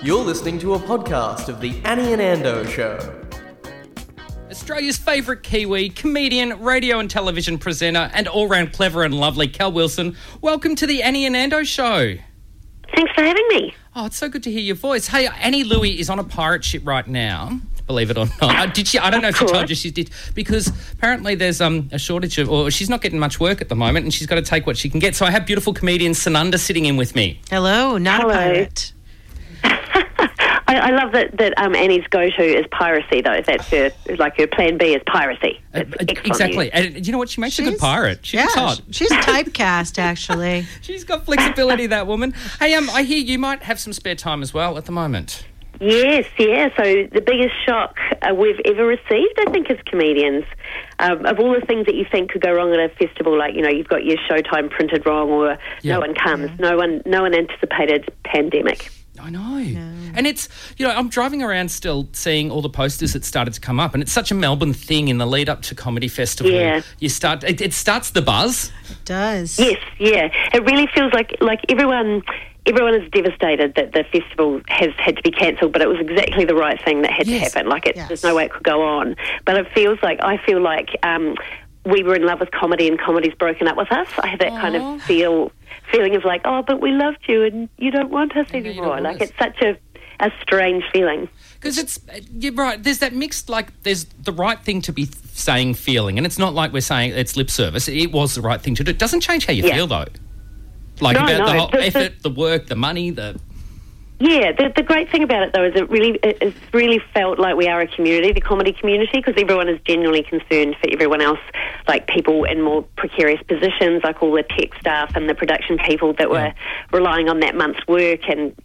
You're listening to a podcast of The Annie and Ando Show. Australia's favourite Kiwi, comedian, radio and television presenter, and all-round clever and lovely Cal Wilson. Welcome to The Annie and Ando Show. Thanks for having me. Oh, it's so good to hear your voice. Hey, Annie Louie is on a pirate ship right now, believe it or not. Did she? I don't know if she told you she did, because apparently there's a shortage of, or she's not getting much work at the moment, and she's got to take what she can get. So I have beautiful comedian Sananda sitting in with me. Hello, not Hello. a pirate. I love that Annie's go-to is piracy, though. That's her plan B is piracy. Exactly. And you know what? She makes a good pirate. She's hot. She's typecast, actually. She's got flexibility, that woman. Hey, I hear you might have some spare time as well at the moment. Yes, yeah. So the biggest shock we've ever received, I think, as comedians, of all the things that you think could go wrong at a festival, like, you've got your showtime printed wrong, or no one comes, no one anticipated pandemic. I know. Yeah. And it's, I'm driving around still seeing all the posters that started to come up, and it's such a Melbourne thing in the lead up to Comedy Festival. Yeah. It starts the buzz. It does. Yes, yeah. It really feels like everyone is devastated that the festival has had to be cancelled, but it was exactly the right thing that had to happen. There's no way it could go on. But I feel like we were in love with comedy and comedy's broken up with us. I have that kind of feeling of like, oh, but we loved you and you don't want us anymore. It's such a strange feeling. Because you're right, there's that mixed, there's the right thing to be saying, feeling, and it's not like we're saying it's lip service. It was the right thing to do. It doesn't change how you feel, though. The whole effort, the work, the money, Yeah, the great thing about it, though, is it's really felt like we are a community, the comedy community, because everyone is genuinely concerned for everyone else, like people in more precarious positions, like all the tech staff and the production people that were relying on that month's work. And,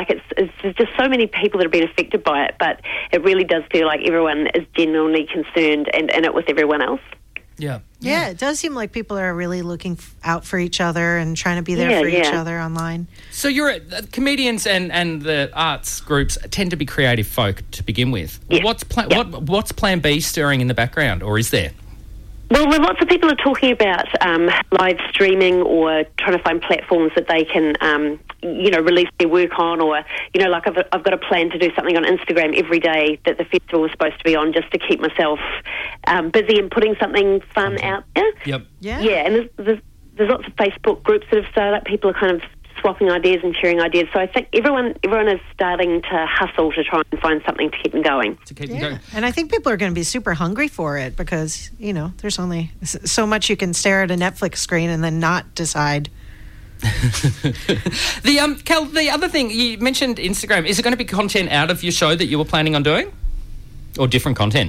it's just so many people that have been affected by it, but it really does feel like everyone is genuinely concerned and in it with everyone else. Yeah, it does seem like people are really looking out for each other and trying to be there for each other online. So comedians and the arts groups tend to be creative folk to begin with. Yeah. What's Plan B stirring in the background, or is there? Well, lots of people are talking about live streaming or trying to find platforms that they can, release their work on, or, I've got a plan to do something on Instagram every day that the festival was supposed to be on, just to keep myself busy and putting something fun out there. Yep. Yeah, and there's lots of Facebook groups that have started up. People are kind of swapping ideas and sharing ideas. So I think everyone is starting to hustle to try and find something to keep them going. And I think people are going to be super hungry for it because, there's only so much you can stare at a Netflix screen and then not decide. Cal, the other thing, you mentioned Instagram. Is it going to be content out of your show that you were planning on doing? Or different content?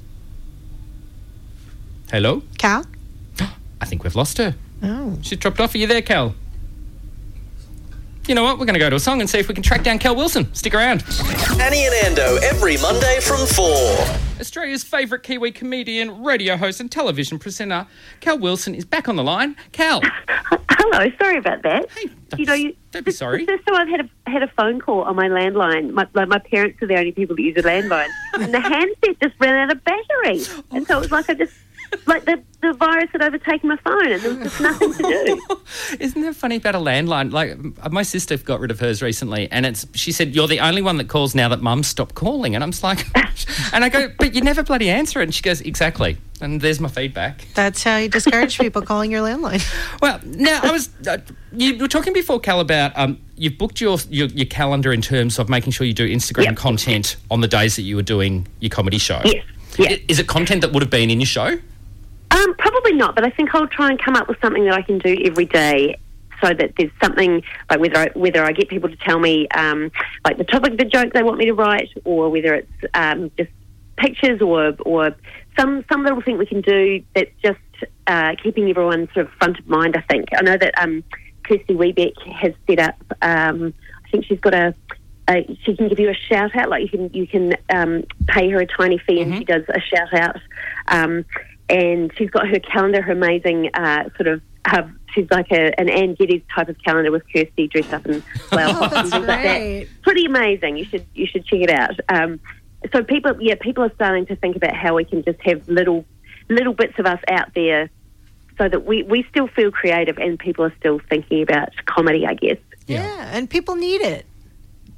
Hello? Cal? I think we've lost her. Oh. She's dropped off. Are you there, Cal? You know what? We're going to go to a song and see if we can track down Cal Wilson. Stick around. Annie and Ando every Monday from 4. Australia's favourite Kiwi comedian, radio host and television presenter, Cal Wilson, is back on the line. Cal. Hello, sorry about that. Hey, don't be sorry. This time I've had a phone call on my landline. My parents are the only people that use a landline. And the handset just ran out of battery. And so it was like the virus had overtaken my phone and there was just nothing to do. Isn't that funny about a landline? Like, my sister got rid of hers recently, and she said, you're the only one that calls now that Mum stopped calling. And I'm just like, and I go, but you never bloody answer it. And she goes, exactly. And there's my feedback. That's how you discourage people calling your landline. Well, now you were talking before, Cal, about you've booked your calendar in terms of making sure you do Instagram content on the days that you were doing your comedy show. Yes. Yeah. Is it content that would have been in your show? Probably not, but I think I'll try and come up with something that I can do every day, so that there's something, like whether I get people to tell me like the topic of the joke they want me to write, or whether it's just pictures or some little thing we can do that's just keeping everyone sort of front of mind. I think I know that Kirsty Webeck has set up. I think she's got she can give you a shout out, like you can pay her a tiny fee and she does a shout out. And she's got her calendar, her amazing she's like an Ann Geddes type of calendar with Kirsty dressed up in flower pots and things like that. Pretty amazing. You should check it out. So people are starting to think about how we can just have little bits of us out there, so that we still feel creative and people are still thinking about comedy, I guess. Yeah, and people need it.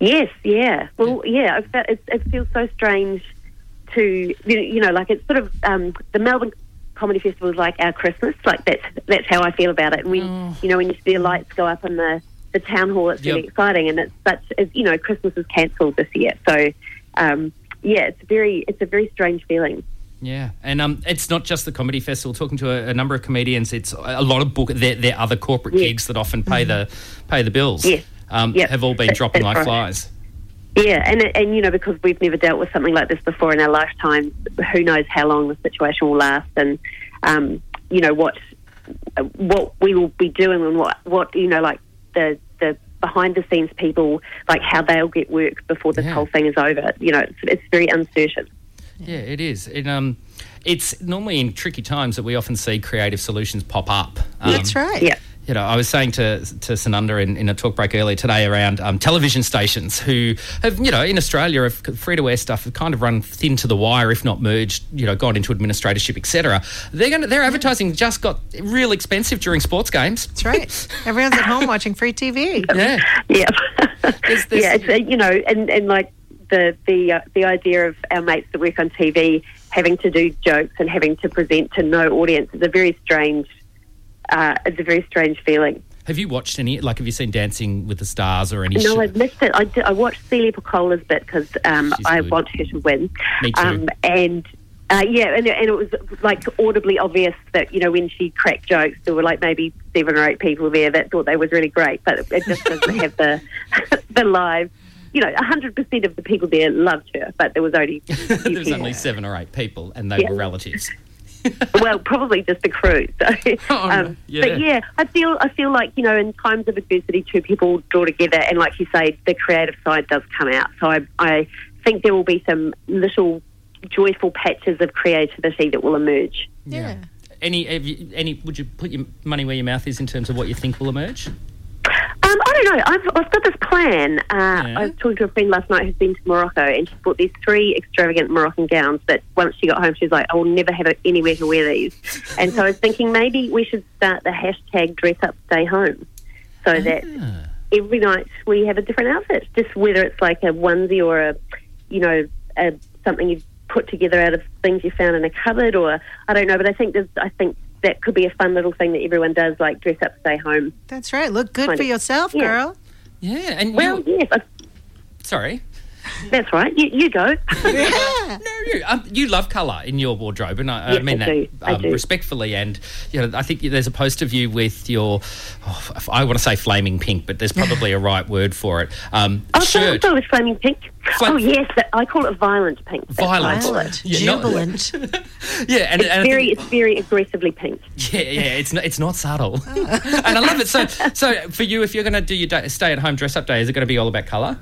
Yes, yeah. Well, yeah, it feels so strange to, like it's sort of, the Melbourne Comedy Festival is like our Christmas. Like that's how I feel about it. And when, when you see the lights go up in the town hall, it's really exciting. And Christmas is cancelled this year. So, it's a very strange feeling. Yeah, and it's not just the comedy festival. Talking to a number of comedians, it's a lot of their other corporate gigs that often pay the bills. Yes. Have all been dropping like flies. Yeah, and because we've never dealt with something like this before in our lifetime, who knows how long the situation will last, and what we will be doing, and what like the behind the scenes people, like how they'll get work before this whole thing is over. It's very uncertain. Yeah, it is. It's normally in tricky times that we often see creative solutions pop up. That's right. Yeah. I was saying to Sananda in a talk break earlier today around television stations who have, in Australia, have free-to-air stuff have kind of run thin to the wire, if not merged, gone into administratorship, etc. Their advertising just got real expensive during sports games. That's right. Everyone's at home watching free TV. Yeah. Yeah. It's and like the idea of our mates that work on TV having to do jokes and having to present to no audience is a very strange. It's a very strange feeling. Have you watched any? Like, have you seen Dancing with the Stars or any? No, I've missed it. I watched Celia Piccola's bit because I want her to win. Me too. And it was like audibly obvious that when she cracked jokes, there were like maybe 7 or 8 people there that thought they was really great, but it just doesn't have the live. 100% of the people there loved her, but there was only there was only 7 or 8 people, and they were relatives. Well, probably just the crew. So, but yeah, I feel like in times of adversity, 2 people draw together, and like you say, the creative side does come out. So I think there will be some little joyful patches of creativity that will emerge. Yeah. Any? Would you put your money where your mouth is in terms of what you think will emerge? I don't know. I've got this plan. I was talking to a friend last night who's been to Morocco, and she bought these 3 extravagant Moroccan gowns that once she got home, she was like, I will never have anywhere to wear these. And so I was thinking maybe we should start the hashtag dress up, stay home, so that every night we have a different outfit, just whether it's like a onesie or a something you've put together out of things you found in a cupboard, or I don't know, but I think that could be a fun little thing that everyone does, like dress up, stay home. That's right. Look good for yourself, girl. Yeah. And yes. Sorry. That's right. You go. Yeah. No, you love colour in your wardrobe, and I mean that I do. respectfully. And I think there's a post of you with your, I want to say flaming pink, but there's probably a right word for it. Shirt. So it's flaming pink. Yes, I call it violent pink. Violent, jubilant. Yeah, and it's very aggressively pink. Yeah, it's not subtle, and I love it. So for you, if you're going to do your stay-at-home dress-up day, is it going to be all about colour?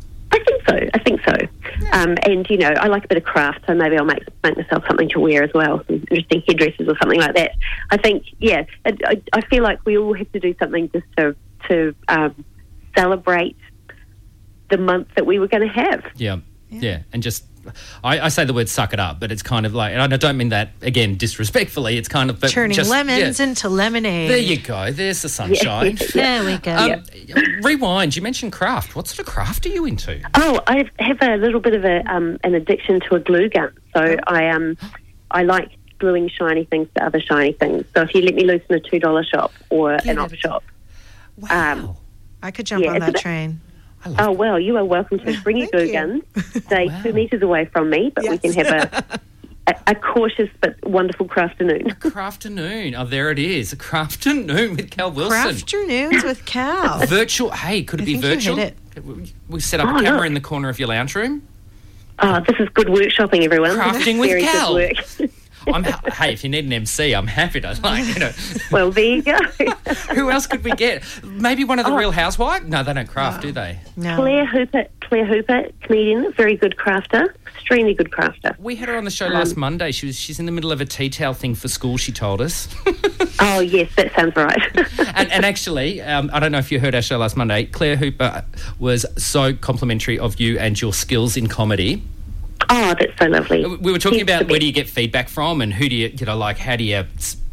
I think so. And, I like a bit of craft, so maybe I'll make myself something to wear as well, some interesting headdresses or something like that. I think, I feel like we all have to do something just to celebrate the month that we were going to have. Yeah. And just, I say the word suck it up, but it's kind of like, and I don't mean that, again, disrespectfully, it's kind of... Turning lemons into lemonade. There you go. There's the sunshine. There we go. Rewind. You mentioned craft. What sort of craft are you into? Oh, I have a little bit of an addiction to a glue gun. So I like gluing shiny things to other shiny things. So if you let me loose in a $2 shop or an op shop... Wow. I could jump on that train. Oh, well, you are welcome to bring your glue guns. Stay 2 metres away from me, but we can have a cautious but wonderful crafternoon. Crafternoon. Oh, there it is. A crafternoon with Cal Wilson. Crafternoons with Cal. Virtual. Hey, could it be virtual? You hit it. We set up a camera in the corner of your lounge room. Oh, this is good workshopping, everyone. Crafting with Very Cal. Good work. Hey, if you need an MC, I'm happy to, Well, there you go. Who else could we get? Maybe one of the Real Housewives? No, they don't craft, do they? No. Claire Hooper, comedian, very good crafter, extremely good crafter. We had her on the show last Monday. She's in the middle of a tea towel thing for school, she told us. Oh, yes, that sounds right. and actually, I don't know if you heard our show last Monday, Claire Hooper was so complimentary of you and your skills in comedy. Oh, that's so lovely. We were talking about where do you get feedback from, and who do you, how do you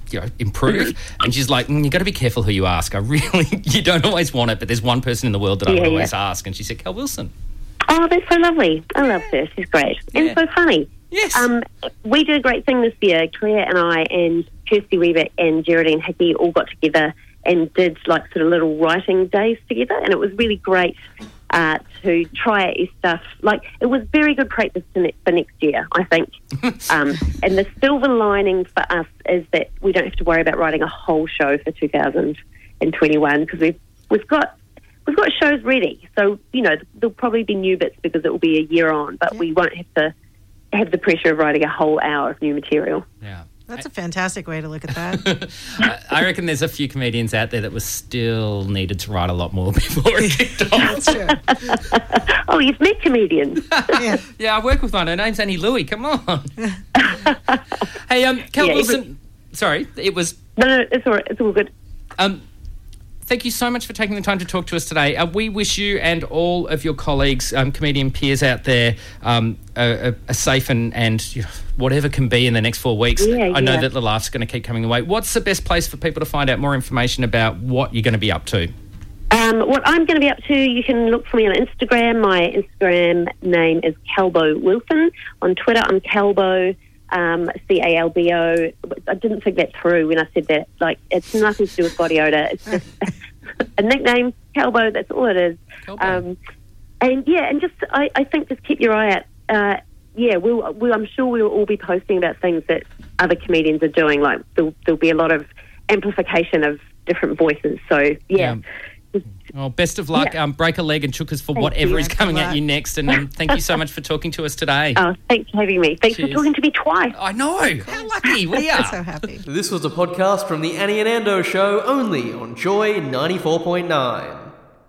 improve. And she's like, you got to be careful who you ask. You don't always want it, but there's one person in the world that I would always ask. And she said, Cal Wilson. Oh, that's so lovely. I love her. She's great. And so funny. Yes. We did a great thing this year. Claire and I and Kirsty Weaver and Geraldine Hickey all got together and did like sort of little writing days together, and it was really great to try out your stuff. Like, it was very good practice for next year, I think. And the silver lining for us is that we don't have to worry about writing a whole show for 2021 because we've got shows ready. So, there'll probably be new bits because it will be a year on, but we won't have to have the pressure of writing a whole hour of new material. Yeah. That's a fantastic way to look at that. I reckon there's a few comedians out there that was still needed to write a lot more before it kicked off. That's true. Oh, you've met comedians. Yeah, I work with one. Her name's Annie Louie. Come on. Hey, Cal Wilson. Sorry, it was... No, it's all right. It's all good. Thank you so much for taking the time to talk to us today. We wish you and all of your colleagues, comedian peers out there, a safe and whatever can be in the next 4 weeks. I know that the laughs are going to keep coming away. What's the best place for people to find out more information about what you're going to be up to? What I'm going to be up to, you can look for me on Instagram. My Instagram name is Calbo Wilson. On Twitter, I'm Calbo. Calbo. I didn't think that through when I said that. Like, it's nothing to do with body odour. It's just a nickname, Calbo. That's all it is. And just I think just keep your eye out. I'm sure we'll all be posting about things that other comedians are doing. Like, there'll be a lot of amplification of different voices. So Well, best of luck. Break a leg and chookers for whatever is coming at you next. And thank you so much for talking to us today. Oh, thanks for having me. Thanks for talking to me twice. I know. How lucky we are. I'm so happy. This was a podcast from the Annie and Ando Show, only on Joy 94.9.